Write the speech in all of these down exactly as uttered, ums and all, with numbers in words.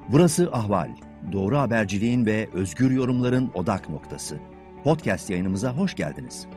Burası Ahval, doğru haberciliğin ve özgür yorumların odak noktası. Podcast yayınımıza hoş geldiniz.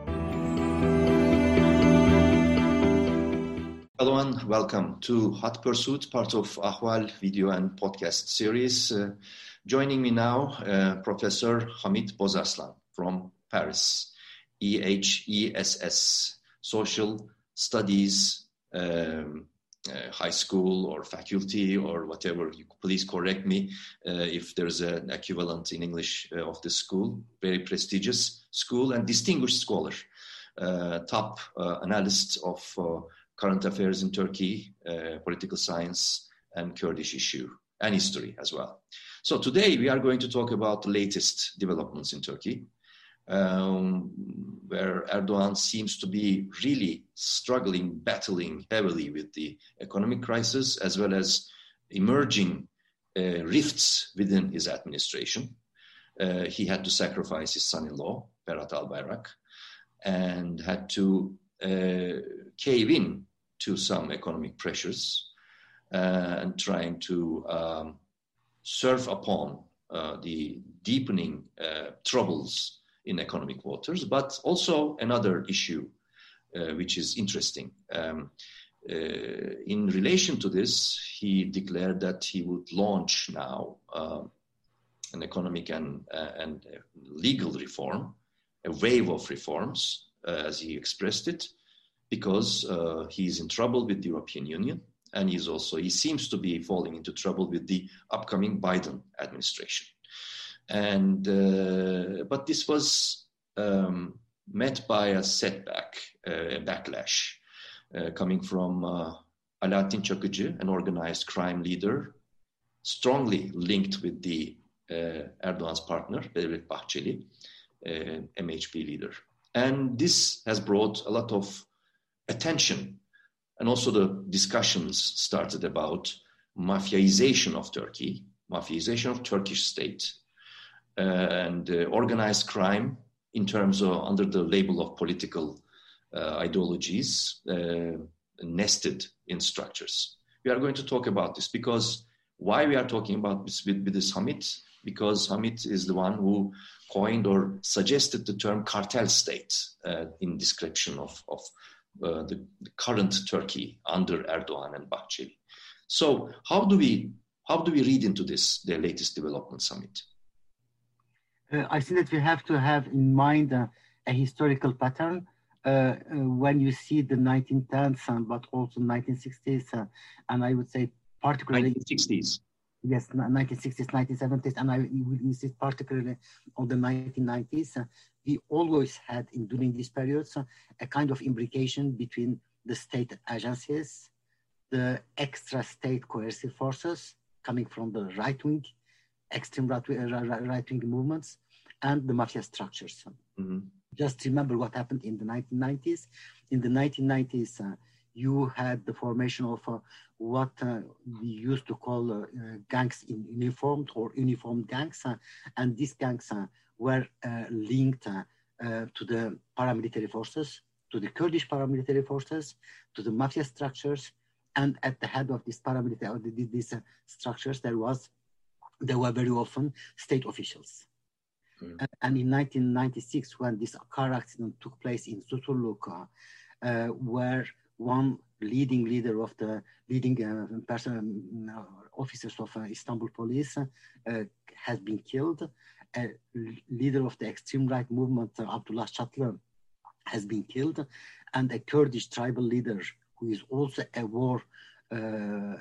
Hello and welcome to Hot Pursuit, part of Ahval video and podcast series. Uh, joining me now, uh, Professor Hamit Bozarslan from Paris, E H E S S, Social Studies um, uh, High School or faculty or whatever. You please correct me uh, if there's an equivalent in English uh, of this school. Very prestigious school and distinguished scholar, uh, top uh, analyst of uh, current affairs in Turkey, uh, political science, and Kurdish issue, and history as well. So today we are going to talk about the latest developments in Turkey, um, where Erdogan seems to be really struggling, battling heavily with the economic crisis, as well as emerging uh, rifts within his administration. Uh, he had to sacrifice his son-in-law, Berat Albayrak, and had to uh, cave in to some economic pressures uh, and trying to um, surf upon uh, the deepening uh, troubles in economic waters, but also another issue uh, which is interesting. Um, uh, in relation to this, he declared that he would launch now uh, an economic and, uh, and legal reform, a wave of reforms, uh, as he expressed it, because uh, he's in trouble with the European Union, and he's also he seems to be falling into trouble with the upcoming Biden administration. And uh, but this was um, met by a setback, uh, a backlash, uh, coming from uh, Alaaddin Çakıcı, an organized crime leader, strongly linked with the uh, Erdogan's partner, Devlet Bahçeli, uh, M H P leader. And this has brought a lot of attention, and also the discussions started about mafiaization of Turkey, mafiaization of Turkish state, uh, and uh, organized crime in terms of under the label of political uh, ideologies uh, nested in structures. We are going to talk about this because why we are talking about this with, with this Hamit? Because Hamit is the one who coined or suggested the term cartel state uh, in description of, of Uh, the, the current Turkey under Erdogan and Bahçeli. So how do we how do we read into this, the latest development summit? Uh, I think that we have to have in mind uh, a historical pattern. Uh, uh, when you see the nineteen tens, uh, but also nineteen sixties, uh, and I would say particularly nineteen sixties. Yes, nineteen sixties, nineteen seventies, and I would insist particularly on the nineteen nineties. Uh, we always had, in during these periods, uh, a kind of imbrication between the state agencies, the extra state coercive forces coming from the right-wing, extreme right-wing movements, and the mafia structures. Mm-hmm. Just remember what happened in the nineteen nineties. In the nineteen nineties, uh, you had the formation of uh, what uh, we used to call uh, uh, gangs in uniformed or uniformed gangs. Uh, and these gangs uh, were uh, linked uh, uh, to the paramilitary forces, to the Kurdish paramilitary forces, to the mafia structures. And at the head of these paramilitary, or these uh, structures, there was, there were very often state officials. Mm. Uh, and in nineteen ninety-six, when this car accident took place in Susurluk, uh, uh, where one leading leader of the leading uh, person, uh, officers of uh, Istanbul police uh, has been killed. A leader of the extreme right movement, uh, Abdullah Çatlı, has been killed. And a Kurdish tribal leader who is also a war... Uh,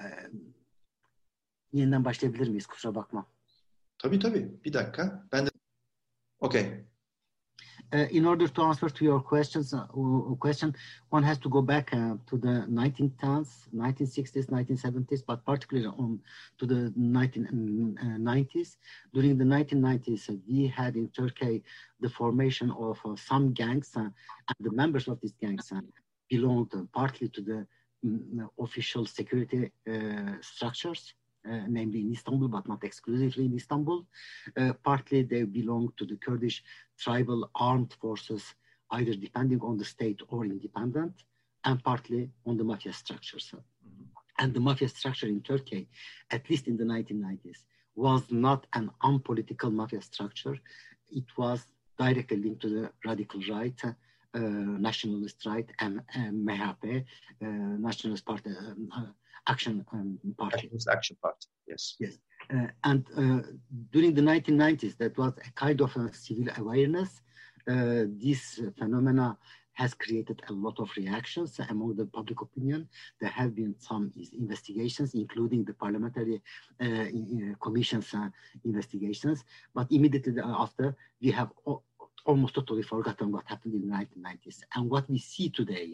yeniden başlayabilir miyiz? Kusura bakma. Tabii tabii. Bir dakika. Ben de... Okay. Uh, in order to answer to your questions, uh, question, one has to go back uh, to the nineteen tens, nineteen sixties, nineteen seventies, but particularly on to the nineteen nineties. During the nineteen nineties, uh, we had in Turkey the formation of uh, some gangs, uh, and the members of these gangs uh, belonged uh, partly to the um, official security uh, structures. Uh, namely in Istanbul, but not exclusively in Istanbul. Uh, partly they belong to the Kurdish tribal armed forces, either depending on the state or independent, and partly on the mafia structures. Mm-hmm. and the mafia structure in Turkey, at least in the nineteen nineties, was not an unpolitical mafia structure. It was directly linked to the radical right, uh, nationalist right, and, and M H P, uh, Nationalist Party, um, uh, Action um, Party. Nationalist Action Party, yes. Yes. Uh, and uh, during the nineteen nineties, that was a kind of a civil awareness. Uh, this phenomena has created a lot of reactions among the public opinion. There have been some investigations, including the parliamentary uh, in, uh, commission's uh, investigations. But immediately after, we have o- almost totally forgotten what happened in the nineteen nineties. And what we see today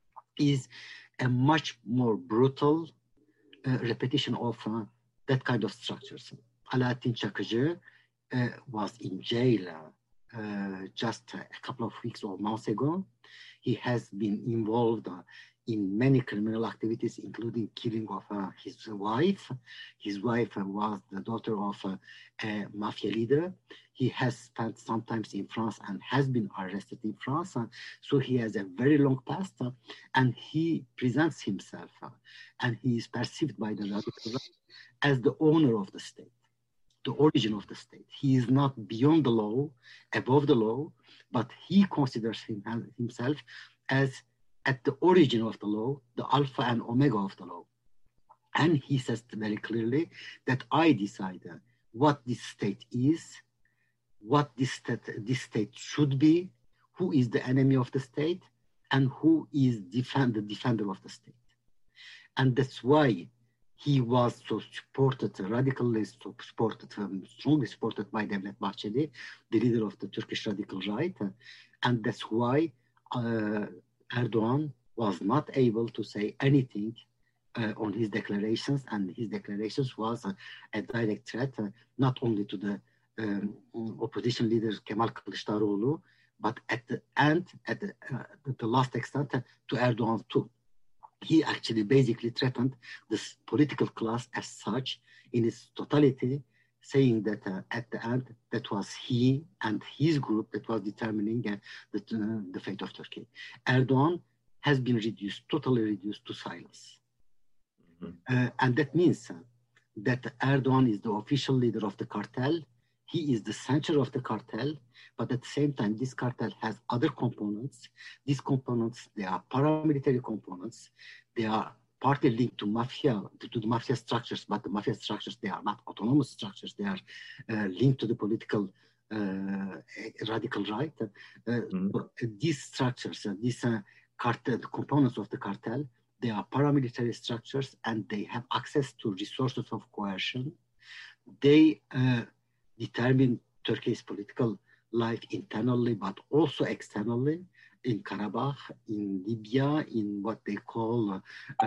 is a much more brutal uh, repetition of uh, that kind of structures. Alaaddin Çakıcı uh, was in jail uh, uh, just a couple of weeks or months ago. He has been involved uh, in many criminal activities, including killing of uh, his wife. His wife uh, was the daughter of uh, a mafia leader. He has spent some time in France and has been arrested in France. Uh, so he has a very long past, uh, and he presents himself uh, and he is perceived by the radical right as the owner of the state, the origin of the state. He is not beyond the law, above the law, but he considers him, himself as at the origin of the law, the alpha and omega of the law. And he says very clearly that I decide what this state is, what this state, this state should be, who is the enemy of the state, and who is defend, the defender of the state. And that's why he was so supported, radically so supported, um, strongly supported by Devlet Bahçeli, the leader of the Turkish radical right. And that's why uh, Erdogan was not able to say anything uh, on his declarations, and his declarations was uh, a direct threat, uh, not only to the um, opposition leader Kemal Kılıçdaroğlu, but at the end, at the, uh, the last extent, uh, to Erdogan too. He actually basically threatened this political class as such in its totality, saying that uh, at the end, that was he and his group that was determining uh, the, uh, the fate of Turkey. Erdogan has been reduced, totally reduced to silence. Mm-hmm. Uh, and that means uh, that Erdogan is the official leader of the cartel. He is the center of the cartel, but at the same time, this cartel has other components. These components, they are paramilitary components. They are partly linked to mafia, to, to the mafia structures, but the mafia structures, they are not autonomous structures. They are uh, linked to the political uh, radical right. Uh, mm-hmm. so these structures, uh, these uh, cartel, the components of the cartel, they are paramilitary structures, and they have access to resources of coercion. They uh, determine Turkey's political life internally, but also externally, in Karabakh, in Libya, in what they call uh,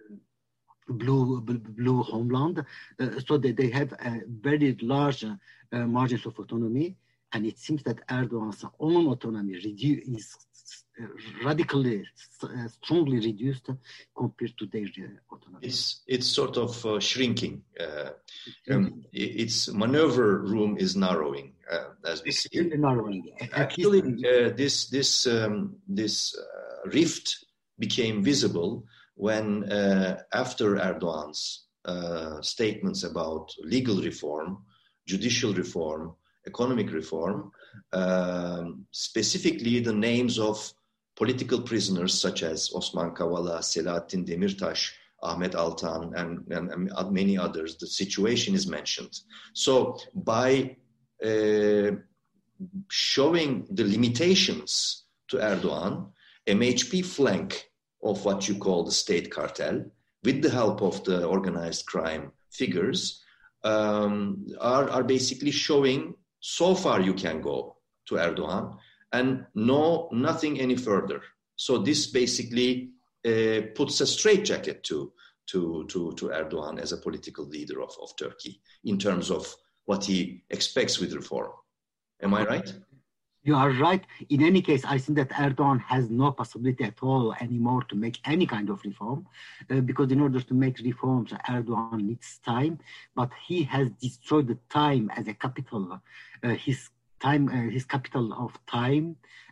blue, blue homeland. Uh, so that they have a very large uh, margins of autonomy. And it seems that Erdogan's own autonomy redu- is uh, radically, uh, strongly reduced compared to their uh, autonomy. It's, it's sort of uh, shrinking. Uh, um, its maneuver room is narrowing, uh, as we see. It's narrowing. Actually, uh, this, this, um, this uh, rift became visible when, uh, after Erdogan's uh, statements about legal reform, judicial reform, economic reform, um, specifically the names of political prisoners such as Osman Kavala, Selahattin Demirtas, Ahmet Altan, and, and, and many others, the situation is mentioned. So by uh, showing the limitations to Erdogan, M H P flank of what you call the state cartel, with the help of the organized crime figures, um, are, are basically showing so far you can go to Erdogan and no, nothing any further. So this basically uh, puts a straitjacket to, to, to, to Erdogan as a political leader of, of Turkey in terms of what he expects with reform. Am I right? You are right. In any case, I think that Erdogan has no possibility at all anymore to make any kind of reform, uh, because in order to make reforms, Erdogan needs time, but he has destroyed the time as a capital, uh, his time, uh, his capital of time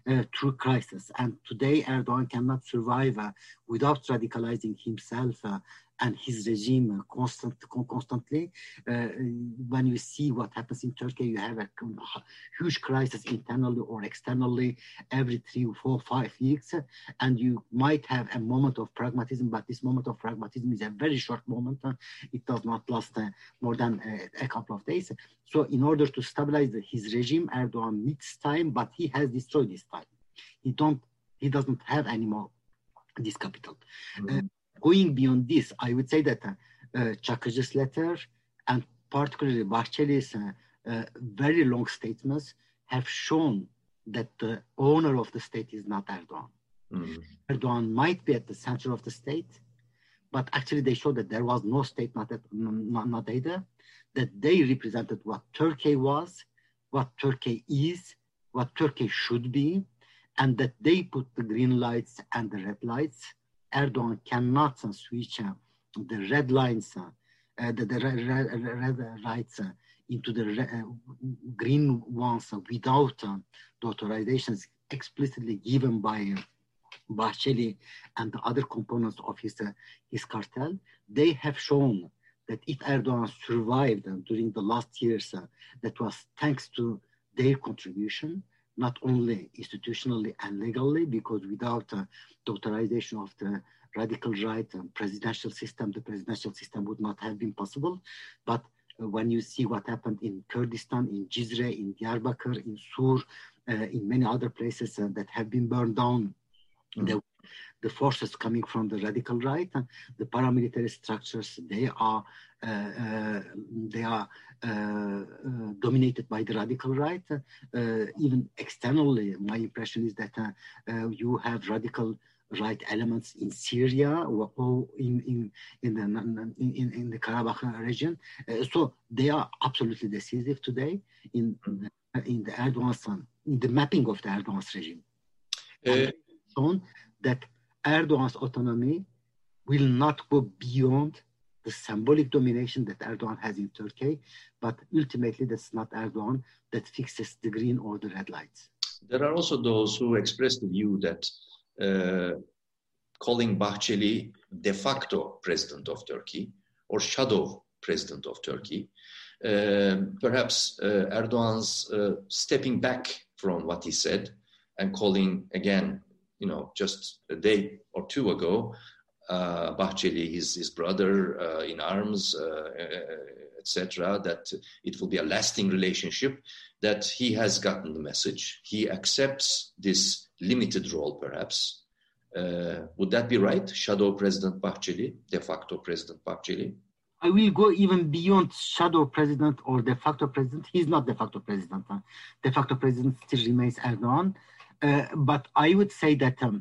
uh, through crisis. And today Erdogan cannot survive uh, without radicalizing himself uh, and his regime uh, constant, constantly. Uh, when you see what happens in Turkey, you have a huge crisis internally or externally every three, four, five weeks. And you might have a moment of pragmatism, but this moment of pragmatism is a very short moment. Uh, it does not last uh, more than uh, a couple of days. So in order to stabilize his regime, Erdogan needs time, but he has destroyed this time. He don't, he doesn't have anymore this capital. Mm-hmm. Uh, going beyond this, I would say that uh, uh, Çakıcı's letter and particularly Bahçeli's uh, uh, very long statements have shown that the owner of the state is not Erdogan. Mm-hmm. Erdogan might be at the center of the state, but actually they show that there was no state, not, at, not, not either, that they represented what Turkey was, what Turkey is, what Turkey should be, and that they put the green lights and the red lights. Erdogan cannot uh, switch uh, the red lines, uh, uh, the, the red, red, red lights uh, into the re- uh, green ones uh, without uh, the authorizations explicitly given by uh, Bahçeli and the other components of his, uh, his cartel. They have shown that if Erdogan survived uh, during the last years, uh, that was thanks to their contribution, not only institutionally and legally, because without uh, the authorization of the radical right and presidential system, the presidential system would not have been possible. But uh, when you see what happened in Kurdistan, in Cizre, in Diyarbakir, in Sur, uh, in many other places uh, that have been burned down, mm-hmm. the, the forces coming from the radical right, uh, the paramilitary structures, they are uh, uh, they are uh, uh, dominated by the radical right. Uh, even externally, my impression is that uh, uh, you have radical right elements in Syria or, or in in in the in, in the Karabakh region. Uh, so they are absolutely decisive today in the, in the Erdogan's in the mapping of the Erdogan's regime. Uh, and shown that Erdogan's autonomy will not go beyond the symbolic domination that Erdogan has in Turkey, but ultimately that's not Erdogan that fixes the green or the red lights. There are also those who express the view that uh, calling Bahçeli de facto president of Turkey or shadow president of Turkey, uh, perhaps uh, Erdogan's uh, stepping back from what he said and calling again, you know, just a day or two ago, Uh, Bahçeli, his, his brother uh, in arms, uh, uh, et cetera, that it will be a lasting relationship, that he has gotten the message. He accepts this limited role, perhaps. Uh, would that be right? Shadow President Bahçeli, de facto President Bahçeli? I will go even beyond shadow president or de facto president. He's not de facto president. Huh? De facto president still remains Erdogan. Uh, but I would say that um,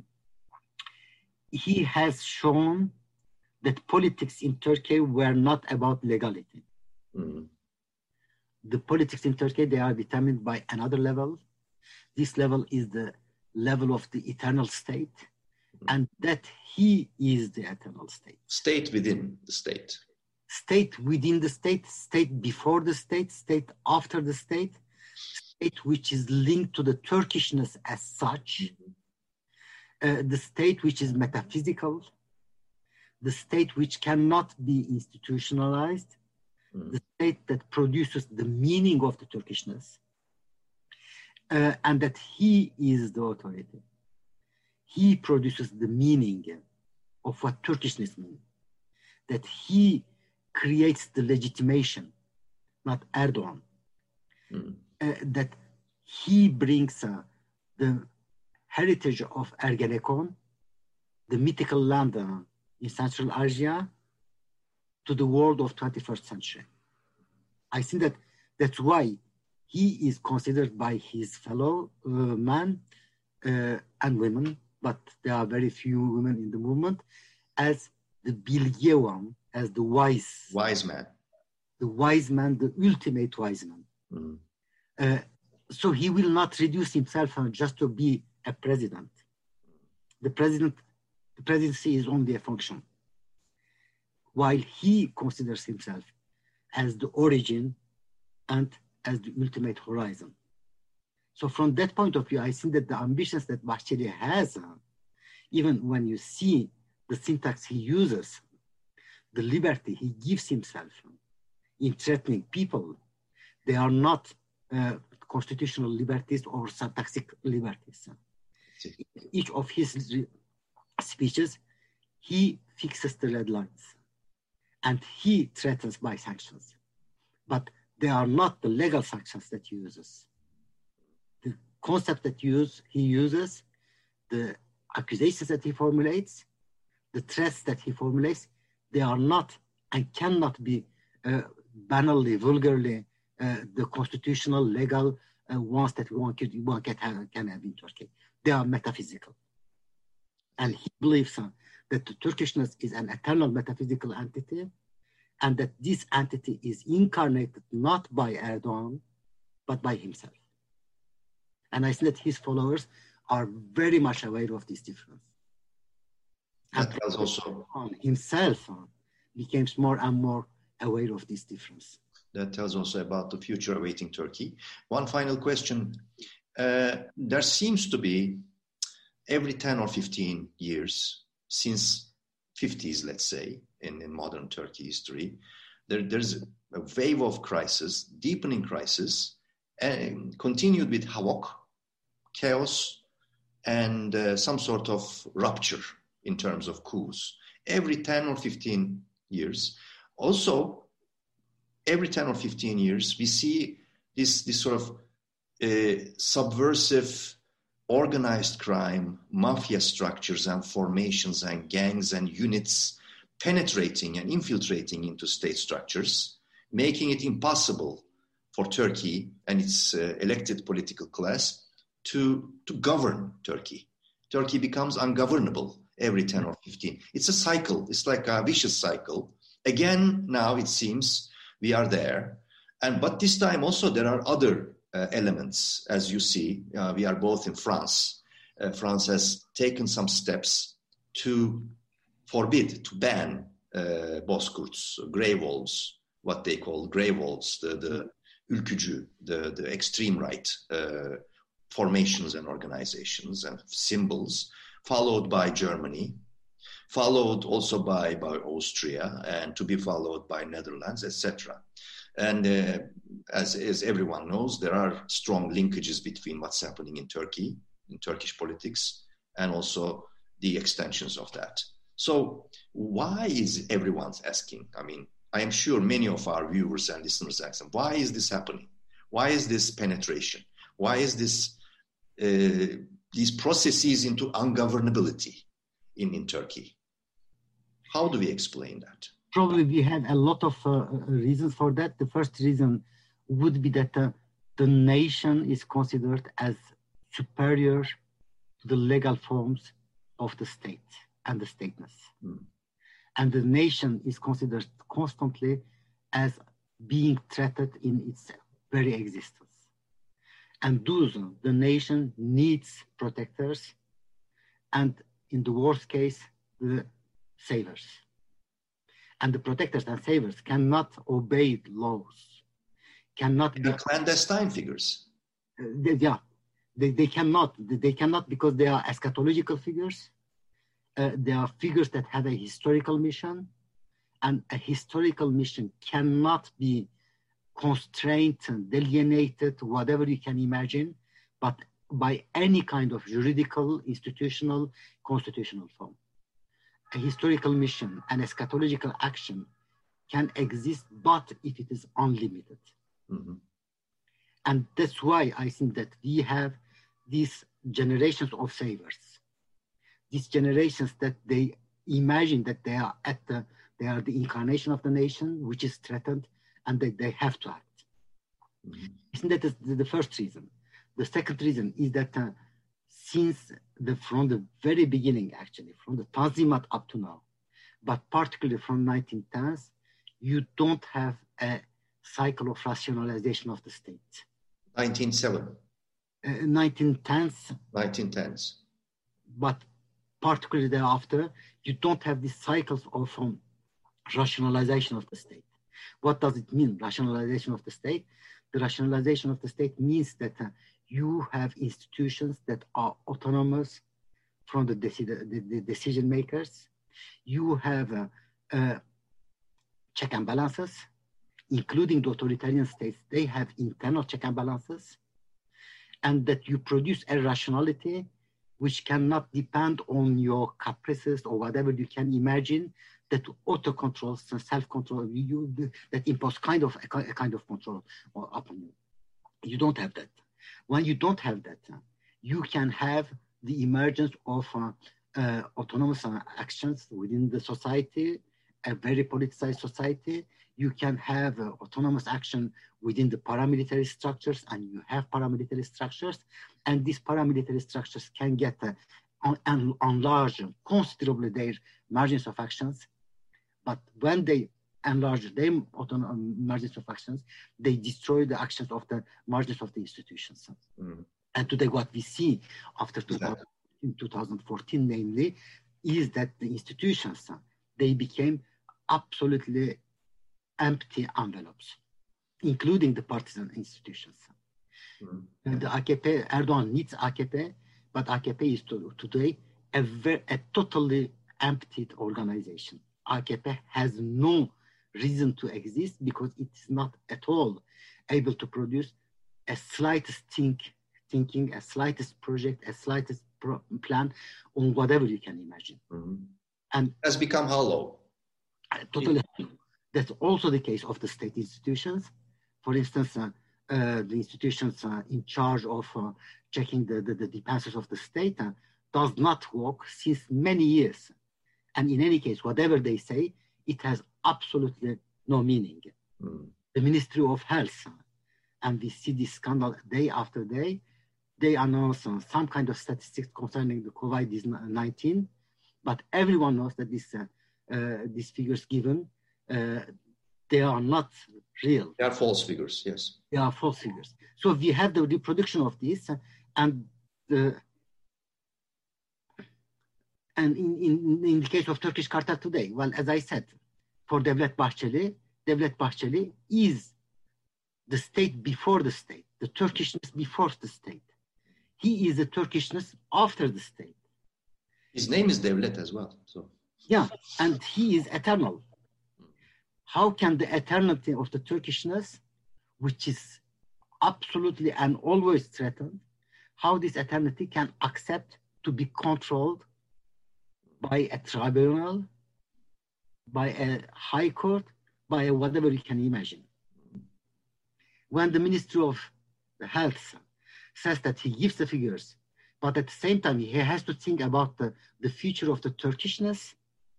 he has shown that politics in Turkey were not about legality. Mm. The politics in Turkey, they are determined by another level. This level is the level of the eternal state, mm. and that he is the eternal state. State within the state. State within the state, state before the state, state after the state, state which is linked to the Turkishness as such. Mm-hmm. Uh, the state which is metaphysical, the state which cannot be institutionalized, mm. the state that produces the meaning of the Turkishness, uh, and that he is the authority. He produces the meaning of what Turkishness means, that he creates the legitimation, not Erdogan, mm. uh, that he brings uh, the heritage of Ergenekon, the mythical land uh, in Central Asia, to the world of twenty-first century. I think that that's why he is considered by his fellow uh, men uh, and women, but there are very few women in the movement, as the bilge one, as the wise. Wise man. The wise man, the ultimate wise man. Mm. Uh, so he will not reduce himself uh, just to be a president. The president, the presidency is only a function. While he considers himself as the origin and as the ultimate horizon. So from that point of view, I think that the ambitions that Bahçeli has, uh, even when you see the syntax he uses, the liberty he gives himself in threatening people, they are not uh, constitutional liberties or syntaxic liberties. Each of his speeches, he fixes the red lines and he threatens by sanctions. But they are not the legal sanctions that he uses. The concept that use, he uses, the accusations that he formulates, the threats that he formulates, they are not and cannot be uh, banally, vulgarly, uh, the constitutional, legal uh, ones that one, could, one can, have, can have in Turkey. They are metaphysical. And he believes uh, that the Turkishness is an eternal metaphysical entity, and that this entity is incarnated not by Erdogan, but by himself. And I think that his followers are very much aware of this difference. That and was also himself uh, becomes more and more aware of this difference. That tells also about the future awaiting Turkey. One final question. Uh, there seems to be every ten or fifteen years, since fifties, let's say, in, in modern Turkey history, there, there's a wave of crisis, deepening crisis, and continued with havoc, chaos, and uh, some sort of rupture in terms of coups. Every ten or fifteen years. Also, every ten or fifteen years, we see this, this sort of uh, subversive, organized crime, mafia structures and formations and gangs and units penetrating and infiltrating into state structures, making it impossible for Turkey and its uh, elected political class to, to govern Turkey. Turkey becomes ungovernable every ten or fifteen. It's a cycle. It's like a vicious cycle. Again, now it seems we are there. And but this time also there are other uh, elements, as you see. Uh, we are both in France. Uh, France has taken some steps to forbid, to ban uh, bozkurts, grey wolves, what they call grey wolves, the, the ülkücü, the, the extreme right uh, formations and organizations and symbols, followed by Germany, followed also by, by Austria, and to be followed by Netherlands, et cetera. And uh, as, as everyone knows, there are strong linkages between what's happening in Turkey, in Turkish politics, and also the extensions of that. So why is everyone asking? I mean, I am sure many of our viewers and listeners ask them, why is this happening? Why is this penetration? Why is this uh, these processes into ungovernability in, in Turkey? How do we explain that? Probably we have a lot of uh, reasons for that. The first reason would be that uh, the nation is considered as superior to the legal forms of the state and the stateness. Mm. And the nation is considered constantly as being threatened in its very existence. And thus, the nation needs protectors, and in the worst case, the savers. And the protectors and savers cannot obey laws, cannot They're be clandestine figures. Uh, they, yeah, they, they cannot. They cannot because they are eschatological figures. Uh, they are figures that have a historical mission, and a historical mission cannot be constrained and delineated, whatever you can imagine, but by any kind of juridical, institutional, constitutional form. A historical mission, an eschatological action can exist, but if it is unlimited. Mm-hmm. And that's why I think that we have these generations of savers, these generations that they imagine that they are at the, they are the incarnation of the nation, which is threatened, and that they have to act. Mm-hmm. Isn't that the, the first reason? The second reason is that uh, since the, from the very beginning, actually, from the Tanzimat up to now, but particularly from nineteen tens, you don't have a cycle of rationalization of the state. nineteen oh seven. Uh, nineteen tens. nineteen tens. But particularly thereafter, you don't have these cycles of um, rationalization of the state. What does it mean, rationalization of the state? The rationalization of the state means that uh, You have institutions that are autonomous from the, deci- the, the decision makers. You have uh, uh, check and balances, including the authoritarian states. They have internal check and balances, and that you produce a rationality which cannot depend on your caprices or whatever you can imagine, that auto-control, self-control, you, that impose kind of a, a kind of control upon you. You don't have that. When you don't have that, you can have the emergence of uh, uh, autonomous uh, actions within the society, a very politicized society. You can have uh, autonomous action within the paramilitary structures, and you have paramilitary structures, and these paramilitary structures can get uh, on, on, enlarge considerably their margins of actions. But when they enlarge their autonomous margins of actions, they destroy the actions of the margins of the institutions. Mm. And today what we see after two thousand fourteen, namely, is that the institutions, they became absolutely empty envelopes, including the partisan institutions. Mm. And the A K P, Erdogan needs A K P, but A K P is to, today a, very, a totally emptied organization. A K P has no reason to exist because it's not at all able to produce a slightest think, thinking, a slightest project, a slightest pro- plan on whatever you can imagine. Mm-hmm. And has become hollow. Totally hollow. That's also the case of the state institutions. For instance, uh, uh, the institutions uh, in charge of uh, checking the, the, the defenses of the state uh, does not work since many years. And in any case, whatever they say, it has absolutely no meaning. Mm. The Ministry of Health, and we see this scandal day after day, they announce uh, some kind of statistics concerning the COVID nineteen, but everyone knows that this, uh, uh, these figures given, uh, they are not real. They are false figures, yes. They are false figures. So we have the reproduction of this, uh, and the And in, in, in the case of Turkish cartel today, well, as I said, for Devlet Bahçeli, Devlet Bahçeli is the state before the state, the Turkishness before the state. He is the Turkishness after the state. His name is Devlet as well. So yeah, and he is eternal. How can the eternity of the Turkishness, which is absolutely and always threatened, how this eternity can accept to be controlled by a tribunal, by a high court, by a whatever you can imagine. When the Ministry of Health says that he gives the figures, but at the same time he has to think about the, the future of the Turkishness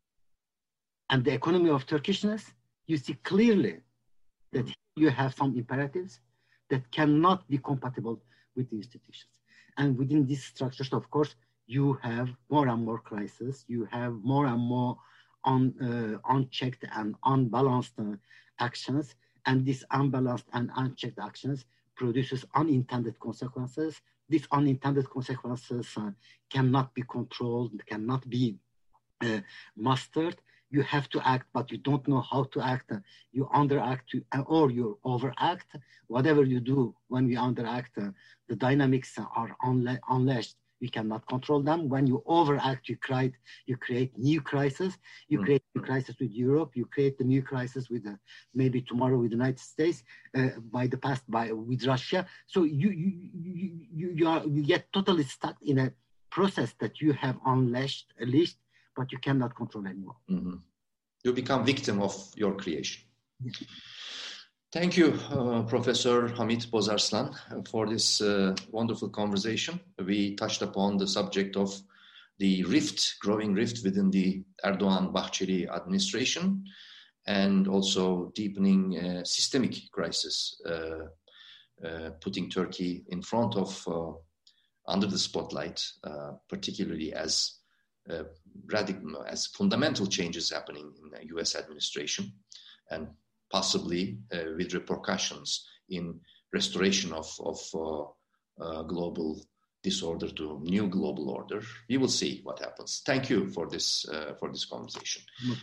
and the economy of Turkishness, you see clearly that you have some imperatives that cannot be compatible with the institutions. And within these structures, of course, you have more and more crises, you have more and more un, uh, unchecked and unbalanced uh, actions, and these unbalanced and unchecked actions produces unintended consequences. These unintended consequences uh, cannot be controlled, cannot be uh, mastered. You have to act, but you don't know how to act. You underact or you overact. Whatever you do when we underact, uh, the dynamics are unle- unleashed. You cannot control them. When you overact, you create, you create new crises. You mm. create new crisis with Europe. You create the new crisis with uh, maybe tomorrow with the United States. Uh, by the past, by with Russia. So you you you you, are, you get totally stuck in a process that you have unleashed, unleashed, but you cannot control anymore. Mm-hmm. You become victim of your creation. Yeah. Thank you, uh, Professor Hamit Bozarslan, for this uh, wonderful conversation. We touched upon the subject of the rift, growing rift within the Erdogan-Bahçeli administration, and also deepening uh, systemic crisis, uh, uh, putting Turkey in front of, uh, under the spotlight, uh, particularly as uh, radical, as fundamental changes happening in the U S administration, and possibly uh, with repercussions in restoration of, of uh, uh, global disorder to new global order. We will see what happens. Thank you for this uh, for this conversation.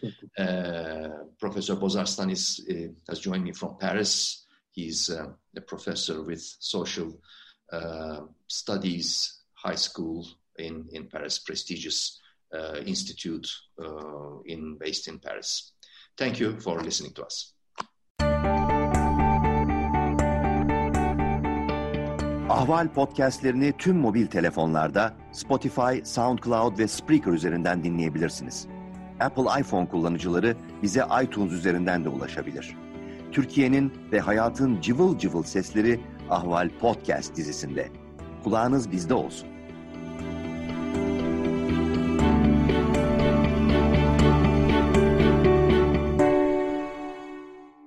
Uh, Professor Bozarslan is, uh, has joined me from Paris. He's uh, a professor with social uh, studies high school in, in Paris, prestigious uh, institute uh, in based in Paris. Thank you for listening to us. Ahval podcastlerini tüm mobil telefonlarda Spotify, SoundCloud ve Spreaker üzerinden dinleyebilirsiniz. Apple iPhone kullanıcıları bize iTunes üzerinden de ulaşabilir. Türkiye'nin ve hayatın cıvıl cıvıl sesleri Ahval Podcast dizisinde. Kulağınız bizde olsun.